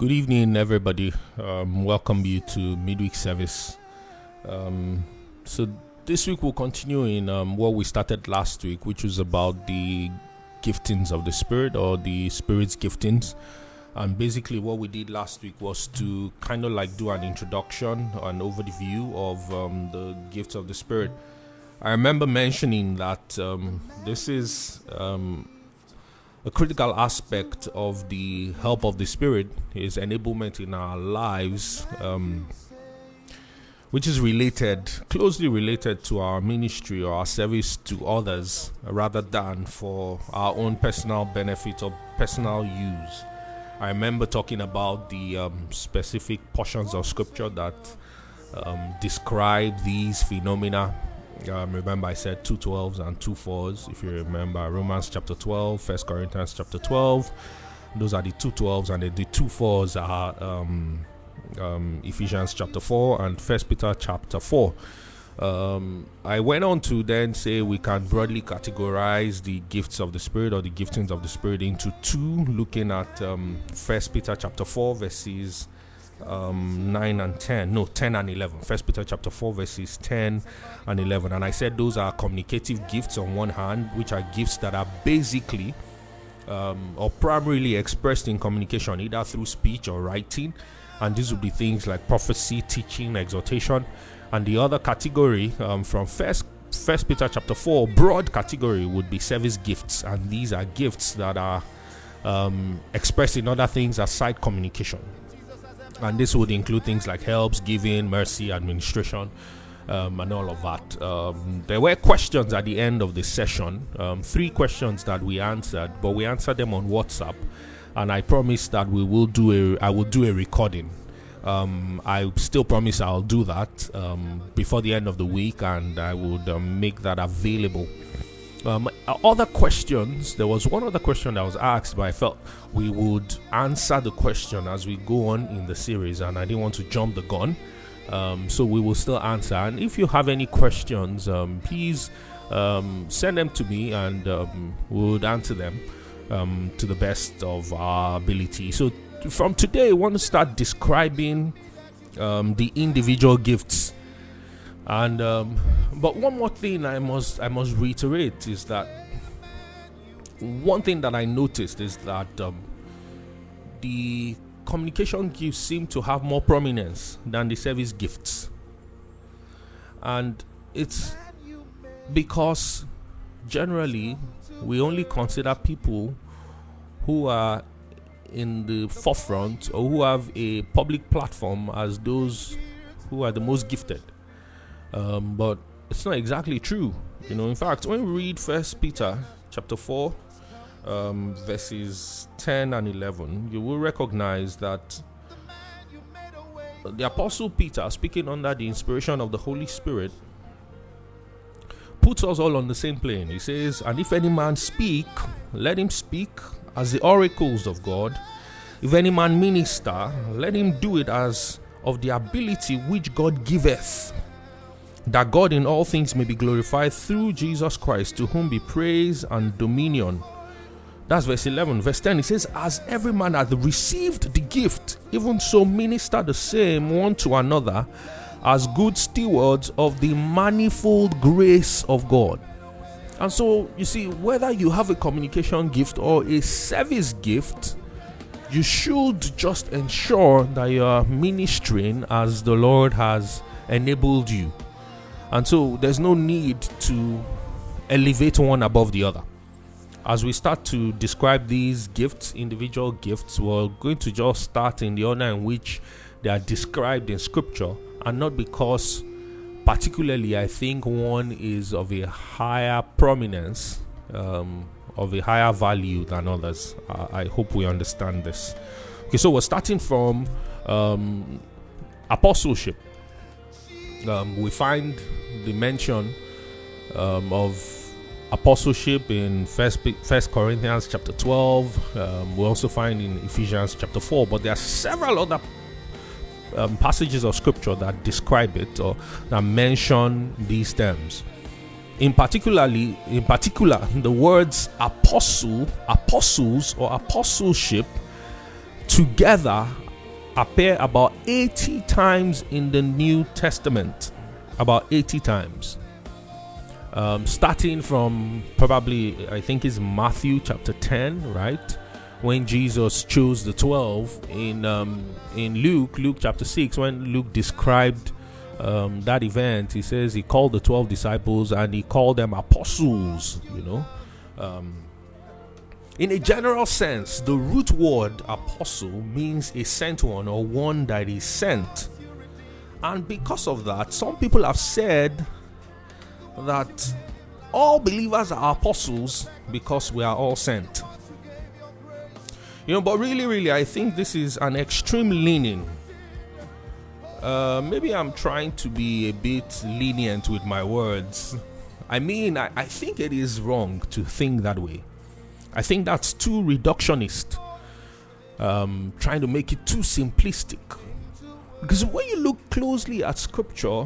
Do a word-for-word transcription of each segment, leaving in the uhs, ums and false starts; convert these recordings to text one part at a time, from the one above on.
Good evening, everybody. Um, welcome you to midweek service. Um, so this week we'll continue in um, what we started last week, which was about the giftings of the Spirit or the Spirit's giftings. And basically what we did last week was to kind of like do an introduction, an overview of um, the gifts of the Spirit. I remember mentioning that um, this is um, a critical aspect of the help of the Spirit, is enablement in our lives, um, which is related, closely related to our ministry or our service to others, rather than for our own personal benefit or personal use. I remember talking about the um, specific portions of Scripture that um, describe these phenomena. Um, remember I said two twelves and two fours. If you remember, Romans chapter twelve, First Corinthians chapter twelve, those are the two twelves, and the two fours are um, um, Ephesians chapter four and First Peter chapter four. Um, I went on to then say we can broadly categorize the gifts of the Spirit or the giftings of the Spirit into two, looking at um, First Peter chapter four verses um nine and ten, no ten and eleven. First Peter chapter four verses ten and eleven. And I said those are communicative gifts on one hand, which are gifts that are basically um or primarily expressed in communication, either through speech or writing, and these would be things like prophecy, teaching, exhortation. And the other category um from first first Peter chapter four, broad category, would be service gifts, and these are gifts that are um expressed in other things aside communication. And this would include things like helps, giving, mercy, administration, um, and all of that. Um, there were questions at the end of the session, um, three questions that we answered, but we answered them on WhatsApp. And I promised that we will do a, I will do a recording. Um, I still promise I'll do that um, before the end of the week, and I would um, make that available. Um, other questions, there was one other question that was asked, but I felt we would answer the question as we go on in the series, and I didn't want to jump the gun, um, so we will still answer. And if you have any questions, um, please um, send them to me, and um, we would answer them um, to the best of our ability. So from today, I want to start describing um, the individual gifts. And um, but one more thing I must I must reiterate is that one thing that I noticed is that um, the communication gifts seem to have more prominence than the service gifts, and it's because generally we only consider people who are in the forefront or who have a public platform as those who are the most gifted. Um, but it's not exactly true, you know. In fact, when we read First Peter chapter four, um, verses ten and eleven, you will recognize that the Apostle Peter, speaking under the inspiration of the Holy Spirit, puts us all on the same plane. He says, "And if any man speak, let him speak as the oracles of God. If any man minister, let him do it as of the ability which God giveth, that God in all things may be glorified through Jesus Christ, to whom be praise and dominion." That's verse eleven. Verse ten, it says, "As every man hath received the gift, even so minister the same one to another, as good stewards of the manifold grace of God." And so, you see, whether you have a communication gift or a service gift, you should just ensure that you are ministering as the Lord has enabled you. And so there's no need to elevate one above the other. As we start to describe these gifts, individual gifts, we're going to just start in the order in which they are described in Scripture, and not because particularly I think one is of a higher prominence, um, of a higher value than others. Uh, I hope we understand this. Okay, so we're starting from um, apostleship. Um, we find the mention um, of apostleship in First First Corinthians chapter twelve. Um, we also find in Ephesians chapter four, but there are several other um, passages of Scripture that describe it or that mention these terms. In particularly, in particular, the words apostle, apostles, or apostleship together appear about eighty times in the New Testament. About eighty times. Um, starting from probably, I think it's Matthew chapter ten, right? When Jesus chose the twelve. In um, in Luke, Luke chapter six, when Luke described um, that event, he says he called the twelve disciples and he called them apostles, you know. Um, in a general sense, the root word apostle means a sent one or one that is sent. And because of that, some people have said that all believers are apostles because we are all sent. You know, but really, really, I think this is an extreme leaning. Uh, maybe I'm trying to be a bit lenient with my words. I mean, I, I think it is wrong to think that way. I think that's too reductionist. Um, trying to make it too simplistic. Because when you look closely at scripture,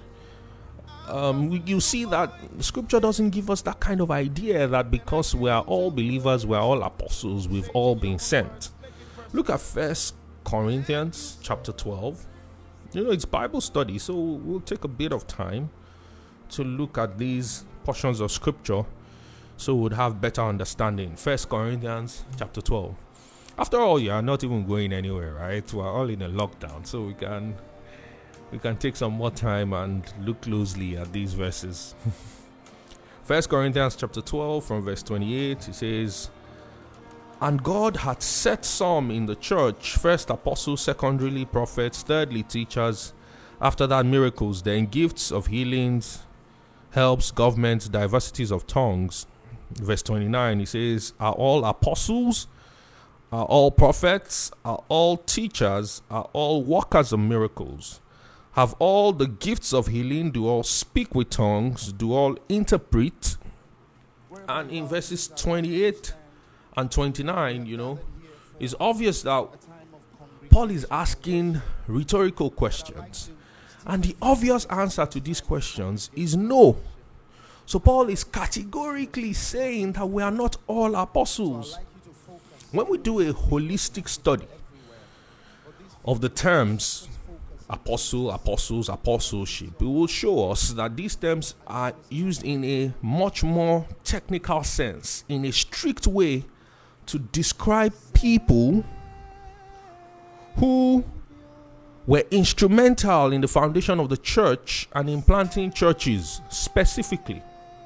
um, you see that scripture doesn't give us that kind of idea that because we are all believers, we are all apostles, we've all been sent. Look at First Corinthians chapter twelve. You know, it's Bible study, so we'll take a bit of time to look at these portions of scripture so we'll have better understanding. First Corinthians chapter twelve. After all, you are not even going anywhere, right? We're all in a lockdown, so we can we can take some more time and look closely at these verses. First Corinthians chapter twelve from verse twenty-eight, it says, "And God had set some in the church, first apostles, secondarily prophets, thirdly teachers, after that miracles, then gifts of healings, helps, governments, diversities of tongues." Verse twenty-nine, he says, "Are all apostles? Are all prophets? Are all teachers? Are all workers of miracles? Have all the gifts of healing? Do all speak with tongues? Do all interpret?" And in verses twenty-eight and twenty-nine, you know, it's obvious that Paul is asking rhetorical questions. And the obvious answer to these questions is no. So Paul is categorically saying that we are not all apostles. When we do a holistic study of the terms apostle, apostles, apostleship, it will show us that these terms are used in a much more technical sense, in a strict way, to describe people who were instrumental in the foundation of the church and in planting churches specifically.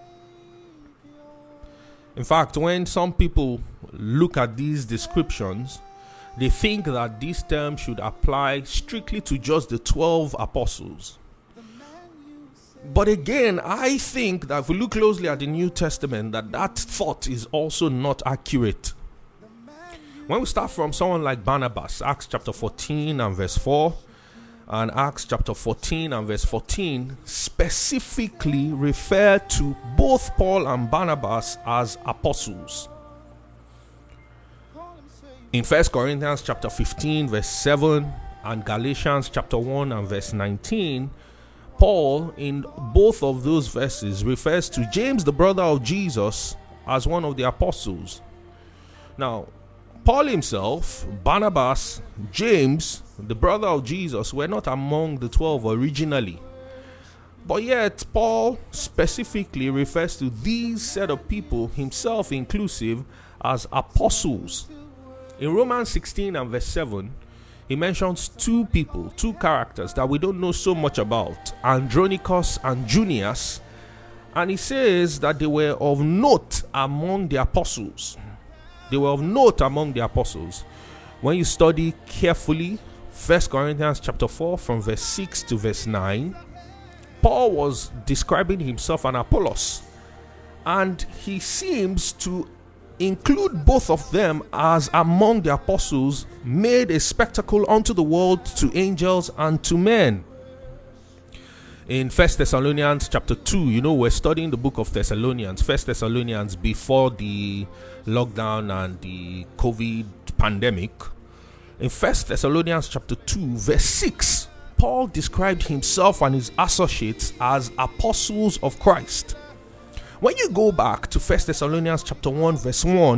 In fact, when some people look at these descriptions, they think that these terms should apply strictly to just the twelve apostles. But again, I think that if we look closely at the New Testament, that that thought is also not accurate. When we start from someone like Barnabas, Acts chapter fourteen and verse four, and Acts chapter fourteen and verse fourteen specifically refer to both Paul and Barnabas as apostles. In First Corinthians chapter fifteen verse seven and Galatians chapter one and verse nineteen, Paul in both of those verses refers to James, the brother of Jesus, as one of the apostles. Now, Paul himself, Barnabas, James, the brother of Jesus, were not among the twelve originally. But yet, Paul specifically refers to these set of people, himself inclusive, as apostles. In Romans sixteen and verse seven, he mentions two people, two characters that we don't know so much about, Andronicus and Junius, and he says that they were of note among the apostles. They were of note among the apostles. When you study carefully First Corinthians chapter four from verse six to verse nine, Paul was describing himself and Apollos, and he seems to include both of them as among the apostles, made a spectacle unto the world, to angels and to men. In First Thessalonians chapter two, you know, we're studying the book of Thessalonians, First Thessalonians, before the lockdown and the COVID pandemic. In First Thessalonians chapter two, verse six, Paul described himself and his associates as apostles of Christ. When you go back to First Thessalonians chapter one, verse one,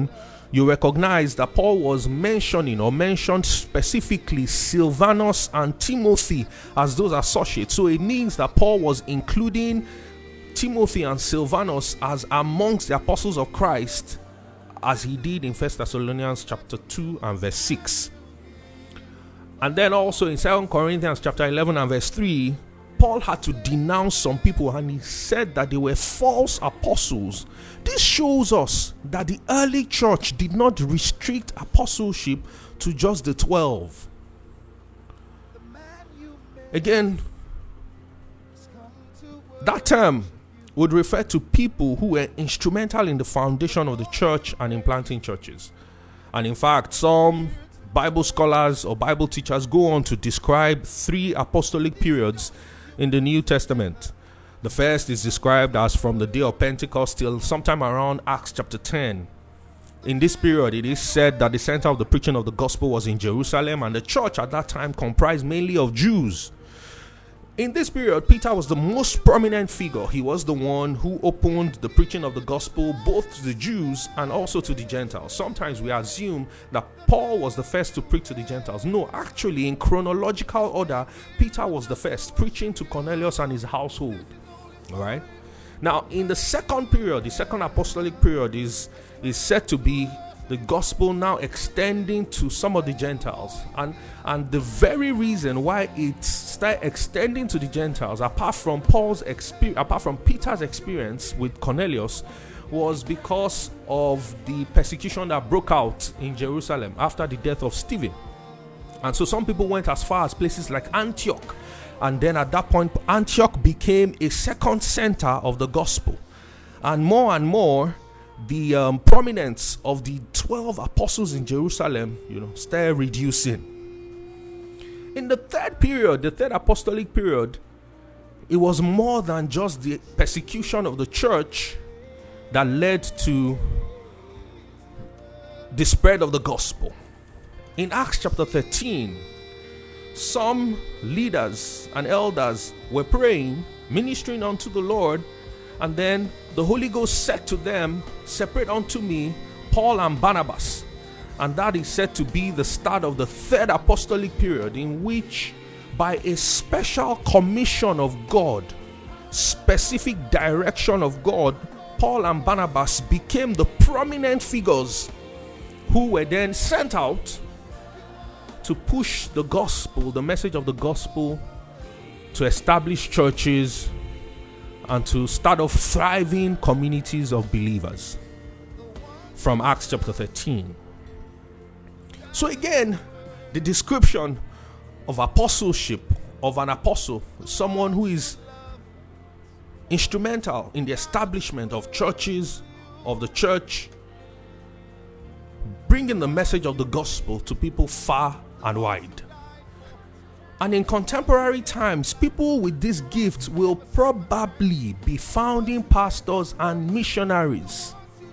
you recognize that Paul was mentioning or mentioned specifically Silvanus and Timothy as those associates. So it means that Paul was including Timothy and Silvanus as amongst the apostles of Christ, as he did in First Thessalonians chapter two and verse six. And then also in Second Corinthians chapter eleven and verse three, Paul had to denounce some people, and he said that they were false apostles. This shows us that the early church did not restrict apostleship to just the twelve. Again, that term would refer to people who were instrumental in the foundation of the church and in planting churches. And in fact, some Bible scholars or Bible teachers go on to describe three apostolic periods in the New Testament. The first is described as from the day of Pentecost till sometime around Acts chapter ten. In this period, it is said that the center of the preaching of the gospel was in Jerusalem, and the church at that time comprised mainly of Jews. In this period, Peter was the most prominent figure. He was the one who opened the preaching of the gospel both to the Jews and also to the Gentiles. Sometimes we assume that Paul was the first to preach to the Gentiles. No, actually, in chronological order, Peter was the first, preaching to Cornelius and his household. All right. Now, in the second period, the second apostolic period is, is said to be the gospel now extending to some of the Gentiles. And, and the very reason why it started extending to the Gentiles, apart from Paul's experience, apart from Peter's experience with Cornelius, was because of the persecution that broke out in Jerusalem after the death of Stephen. And so some people went as far as places like Antioch. And then at that point, Antioch became a second center of the gospel. And more and more, the um, prominence of the twelve apostles in Jerusalem, you know, started reducing. In the third period, the third apostolic period, it was more than just the persecution of the church that led to the spread of the gospel. In Acts chapter thirteen, some leaders and elders were praying, ministering unto the Lord, and then the Holy Ghost said to them, "Separate unto me Paul and Barnabas." And that is said to be the start of the third apostolic period, in which, by a special commission of God, specific direction of God, Paul and Barnabas became the prominent figures who were then sent out to push the gospel, the message of the gospel, to establish churches and to start off thriving communities of believers. From Acts chapter thirteen. So again, the description of apostleship of an apostle, someone who is instrumental in the establishment of churches, of the church, bringing the message of the gospel to people far and wide. And in contemporary times, people with this gift will probably be founding pastors and missionaries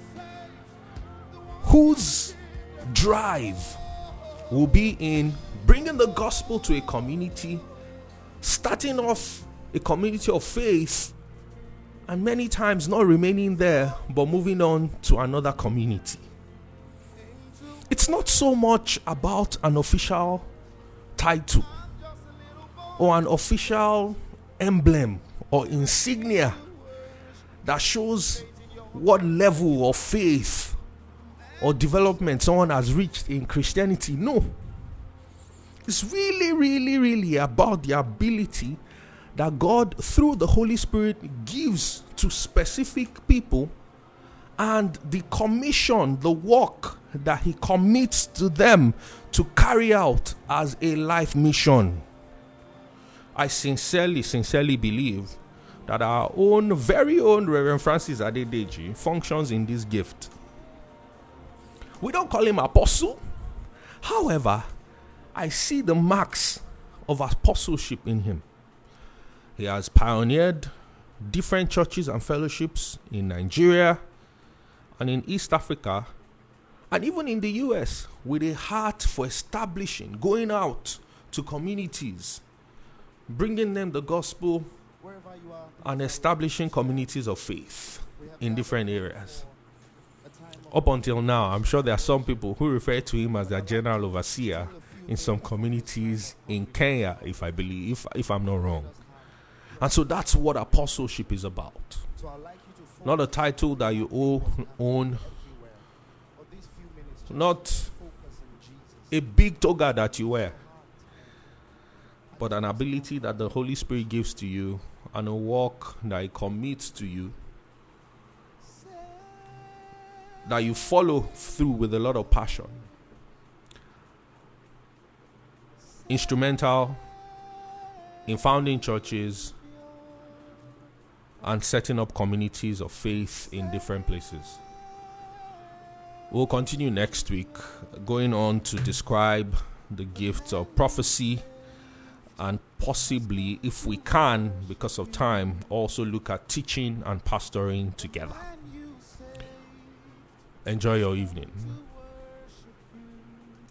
whose drive will be in bringing the gospel to a community, starting off a community of faith, and many times not remaining there, but moving on to another community. It's not so much about an official title or an official emblem or insignia that shows what level of faith or development someone has reached in Christianity. No. It's really, really, really about the ability that God, through the Holy Spirit, gives to specific people, and the commission, the work that He commits to them to carry out as a life mission. I sincerely, sincerely believe that our own, very own Reverend Francis Adedeji functions in this gift. We don't call him apostle. However, I see the marks of apostleship in him. He has pioneered different churches and fellowships in Nigeria and in East Africa, and even in the U S, with a heart for establishing, going out to communities, bringing them the gospel, and establishing communities of faith in different areas. up until now, I'm sure there are some people who refer to him as their general overseer in some communities in Kenya, if I believe, if, if I'm not wrong. And so that's what apostleship is about. Not a title that you own, not a big toga that you wear, but an ability that the Holy Spirit gives to you and a work that He commits to you, that you follow through with a lot of passion. Instrumental in founding churches and setting up communities of faith in different places. We'll continue next week, going on to describe the gift of prophecy and possibly, if we can, because of time, also look at teaching and pastoring together. Enjoy your evening.